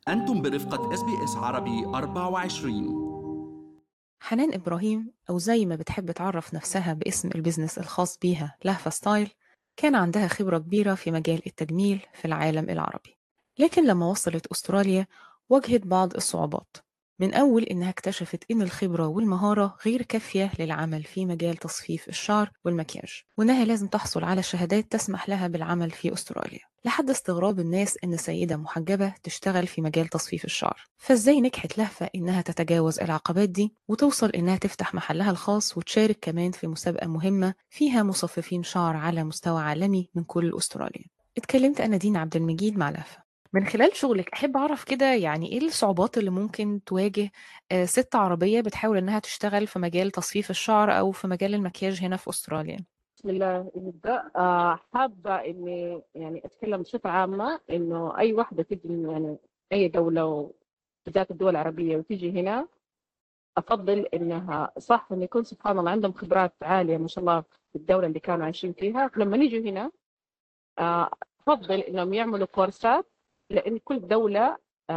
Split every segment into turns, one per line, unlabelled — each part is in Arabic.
أنتم برفقة SBS عربي 24.
حنان إبراهيم، أو زي ما بتحب تعرف نفسها باسم البيزنس الخاص بيها لهفة ستايل، كان عندها خبرة كبيرة في مجال التجميل في العالم العربي. لكن لما وصلت أستراليا واجهت بعض الصعوبات. من أول إنها اكتشفت إن الخبرة والمهارة غير كافية للعمل في مجال تصفيف الشعر والمكياج، وإنها لازم تحصل على شهادات تسمح لها بالعمل في أستراليا، لحد استغراب الناس إن سيدة محجبة تشتغل في مجال تصفيف الشعر. فإزاي نجحت لهفة إنها تتجاوز العقبات دي وتوصل إنها تفتح محلها الخاص وتشارك كمان في مسابقة مهمة فيها مصففين شعر على مستوى عالمي من كل أستراليا؟ اتكلمت أنا دينا عبد المجيد مع لهفة. من خلال شغلك أحب أعرف كده يعني إيه الصعوبات اللي ممكن تواجه ست عربية بتحاول إنها تشتغل في مجال تصفيف الشعر أو في مجال المكياج هنا في أستراليا؟
بسم الله نبدأ. حابة إني يعني أتكلم بصفة عامة إنه أي واحدة تجي من يعني أي دولة وبالذات الدول العربية وتجي هنا، أفضل إنها صح إن يكون سبحان الله عندهم خبرات عالية ما شاء الله في الدولة اللي كانوا عايشين فيها. لما يجوا هنا آه، أفضل إنهم يعملوا كورسات، لأن كل دولة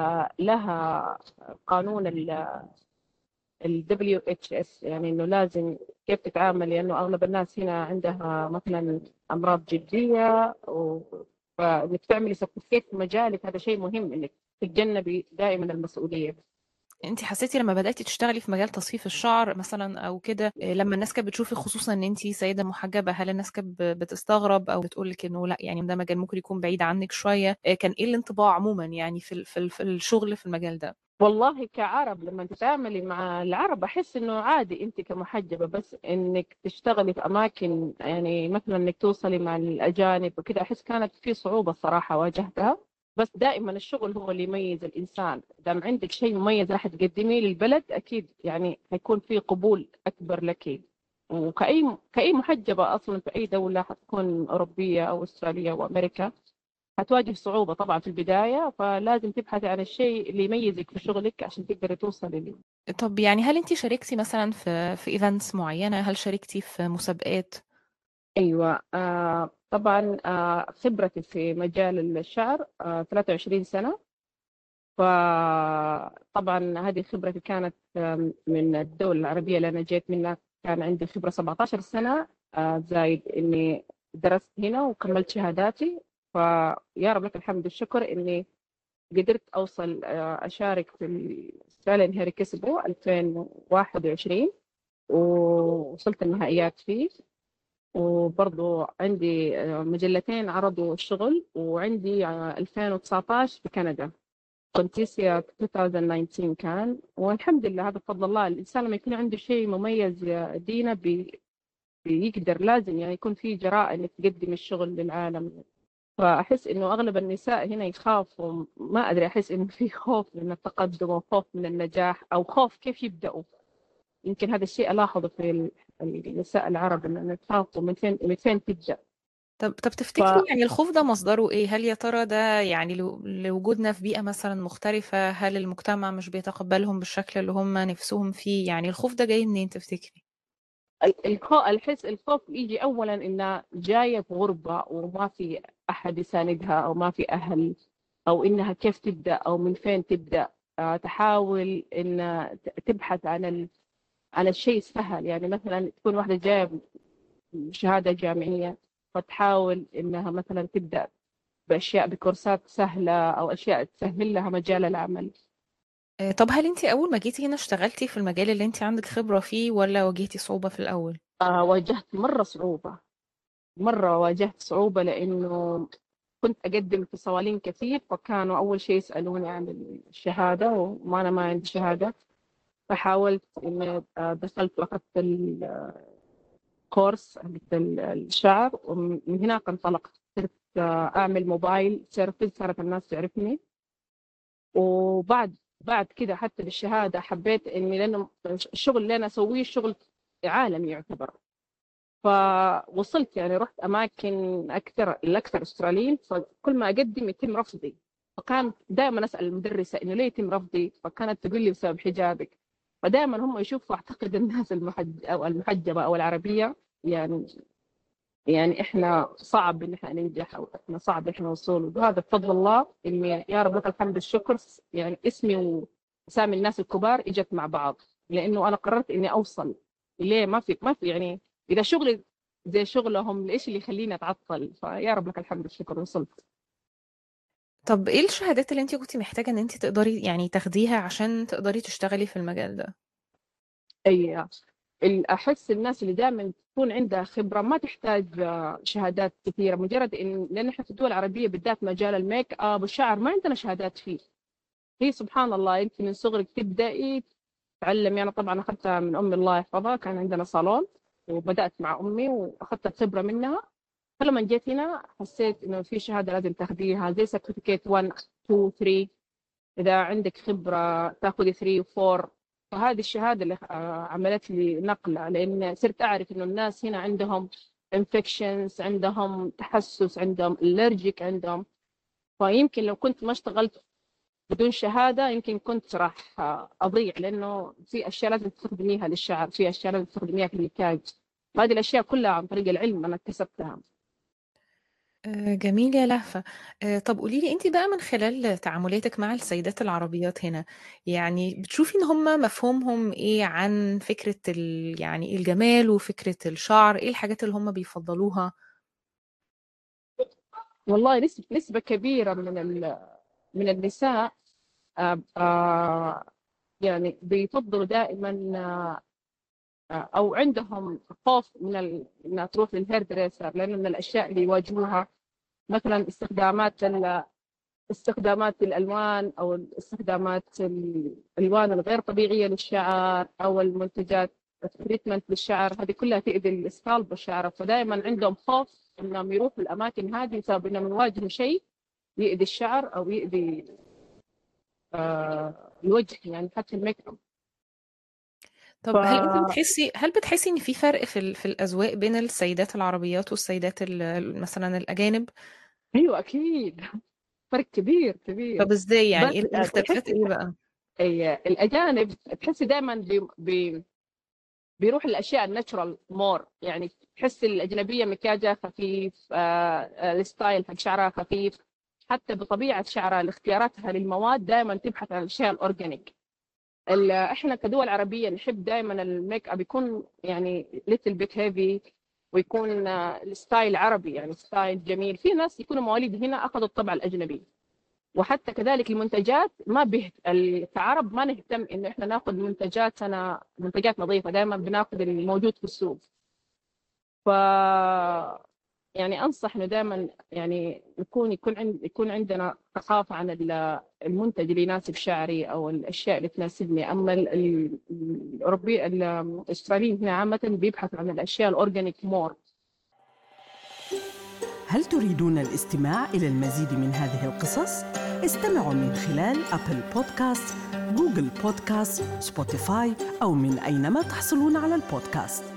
لها قانون ال WHS، يعني إنه لازم كيف تتعامل، لأنه أغلب الناس هنا عندها مثلا أمراض جلدية فإنك تعملي سيرتيفيكيت في مجالك هذا شيء مهم، إنك تتجنبي دائما المسؤولية.
انت حسيتي لما بدأتي تشتغلي في مجال تصفيف الشعر مثلا او كده، لما الناس كانت بتشوفي خصوصا ان انت سيدة محجبة، هل الناس كانت بتستغرب او بتقولك انه لا يعني ده مجال ممكن يكون بعيد عنك شوية؟ كان ايه الانطباع عموما يعني في الشغل في المجال ده؟
والله كعرب لما تتعاملي مع العرب أحس إنه عادي أنت كمحجبة، بس إنك تشتغلي في أماكن يعني مثلا إنك توصلي مع الأجانب وكذا أحس كانت في صعوبة الصراحة واجهتها. بس دائما الشغل هو اللي يميز الإنسان، دام عندك شيء مميز راح تقدميه للبلد أكيد يعني حيكون في قبول أكبر لك. وكأي محجبة أصلا في أي دولة حتكون أوروبية أو أستراليا أو أمريكا هتواجه صعوبة طبعا في البداية، فلازم تبحثي عن الشيء اللي يميزك في شغلك عشان تقدري توصلي له.
طب يعني هل انت شاركتي مثلا في ايفنتس معينة؟ هل شاركتي في مسابقات؟
أيوة، طبعا خبرتي في مجال الشعر 23 سنة. فطبعا هذه خبرتي كانت من الدول العربية اللي أنا جيت منها، كان عندي خبرة 17 سنة، زايد إني درست هنا وكملت شهاداتي. فيا رب لك الحمد والشكر إني قدرت أوصل أشارك في الأستراليان هيري كسبو 2021 ووصلت النهائيات فيه. وبرضو عندي مجلتين عرضوا الشغل، وعندي 2019 في كندا كونتيسيا 2019 كان. والحمد لله هذا بفضل الله، الإنسان لما يكون عنده شيء مميز يا دينا بيقدر لازم يعني يكون في جراءة إنك تقدم الشغل للعالم. فأحس إنه أغلب النساء هنا يخافوا، ما أدري، أحس إنه في خوف من التقدم وخوف من النجاح أو خوف كيف يبدأوا. يمكن هذا الشيء ألاحظه في النساء العرب إنه يخافوا من فين تبدأ.
طب تفتكري يعني الخوف ده مصدره ايه؟ هل يا ترى ده يعني لوجودنا في بيئة مثلا مختلفة؟ هل المجتمع مش بيتقبلهم بالشكل اللي هم نفسهم فيه؟ يعني الخوف ده جاي منين تفتكري؟
الخوف يجي أولا إنها جاية في غربة وما في أحد يساندها أو ما في أهل، أو إنها كيف تبدأ أو من فين تبدأ. تحاول إن تبحث عن الشيء السهل، يعني مثلا تكون واحدة جاية شهادة جامعية فتحاول إنها مثلا تبدأ بأشياء بكورسات سهلة أو أشياء تسهل لها مجال العمل.
طب هل انت اول ما جيتي هنا اشتغلتي في المجال اللي انت عندك خبرة فيه ولا واجهتي صعوبة في الاول؟
واجهت مرة صعوبة، مرة واجهت صعوبة، لأنه كنت أقدم في صوالين كثير، فكانوا أول شيء يسألوني عن الشهادة وما أنا ما عندي شهادة. فحاولت إني دخلت وأخذت الكورس حق الشعر، ومن هناك انطلقت صرت أعمل موبايل سيرفيس، صارت الناس تعرفني. وبعد كده حتى بالشهادة حبيت إني، لأنه الشغل اللي أنا أسويه شغل عالمي يعتبر، فوصلت يعني رحت أماكن الأكثر أستراليين، فكل ما أقدم يتم رفضي. فكان دائما أسأل المدرسة إنه ليه يتم رفضي، فكانت تقول لي بسبب حجابك. فدائما هم يشوفوا أعتقد الناس أو المحجبة أو العربية يعني يعني إحنا صعب إن إحنا ننجح، أو إحنا صعب إن إحنا نوصل، وهذا بفضل الله إني يا رب لك الحمد والشكر يعني اسمي وسامي الناس الكبار إجت مع بعض، لأنه أنا قررت إني أوصل. ليه ما في يعني إذا شغلي زي شغلهم ليش اللي يخليني أتعطل؟ فيا رب لك الحمد والشكر وصلت.
طب ايه الشهادات اللي انت كنتي محتاجة ان انت تقدري يعني تاخديها عشان تقدري تشتغلي في المجال ده؟
أي أحس الناس اللي دائما تكون عندها خبرة ما تحتاج شهادات كثيرة، مجرد إن لأن إحنا في الدول العربية بالذات مجال الميك اب والشعر ما عندنا شهادات فيه. هي سبحان الله أنت من صغرك تبدأي تعلمي. أنا طبعا أخذتها من أمي الله يحفظها، كان عندنا صالون وبدأت مع أمي وأخذت الخبرة منها. فلما جيت هنا حسيت إنه في شهادة لازم تاخديها زي سيرتيفيكيت 1 2 3، إذا عندك خبرة تاخذي 3 و 4. فهذه الشهادة اللي عملت لي نقلة، لأن صرت أعرف إنه الناس هنا عندهم infections، عندهم تحسس، عندهم allergic، عندهم. فيمكن لو كنت ما اشتغلت بدون شهادة يمكن كنت راح أضيع، لأنه في أشياء لازم تستخدميها للشعر، في أشياء لازم تستخدميها في المكياج. هذه الأشياء كلها عن طريق العلم أنا اكتسبتها.
جميل يا لهفة. طب قوليلي انت بقى من خلال تعاملاتك مع السيدات العربيات هنا، يعني بتشوفي ان هم مفهومهم ايه عن فكرة يعني الجمال وفكرة الشعر؟ ايه الحاجات اللي هم بيفضلوها؟
والله نسبة كبيرة من النساء يعني بيفضلوا دائما او عندهم خوف من انها تروح للهير دريسر، لانه من الاشياء اللي يواجهوها مثلا استخدامات الالوان، او استخدامات الالوان الغير طبيعيه للشعر، او المنتجات التريتمنت للشعر، هذه كلها تؤذي الاسكالب والشعر. فدائما عندهم خوف انهم يروحوا الاماكن هذه بسبب انهم يواجهوا شيء يؤذي الشعر او يؤذي الوجه، يعني حتى الميك اب. ف
طب هل بتحسي ان في فرق في الاذواق بين السيدات العربيات والسيدات مثلا الاجانب؟
ايوه اكيد فرق كبير كبير.
طب ازاي يعني
بس
ايه الاختلافات
تحس
ايه بقى؟
الاجانب تحسي دائما بيروح الاشياء الناتشرال مور، يعني تحس الاجنبيه مكياجها خفيف، الستايل حق شعرها خفيف، حتى بطبيعه شعرها لاختياراتها للمواد دائما تبحث عن الاشياء الاورجانيك. احنا كدول عربيه نحب دائما الميك اب يكون يعني ليتل بيت هيفي، ويكون الستايل عربي، يعني ستايل جميل. في ناس يكونوا مواليد هنا اخذوا الطبع الاجنبي. وحتى كذلك المنتجات ما كعرب ما نهتم انه احنا ناخذ منتجات نظيفه، دائما بناخذ الموجود في السوق. ف يعني انصح انه دائما يعني يكون عندنا ثقافه عن المنتج اللي يناسب شعري او الاشياء اللي تناسبني. اما الاوروبي الاستراليين هنا عامه بيبحثوا عن الاشياء الاورجانيك مور.
هل تريدون الاستماع إلى المزيد من هذه القصص؟ استمعوا من خلال أبل بودكاست، جوجل بودكاست، سبوتيفاي أو من أينما تحصلون على البودكاست.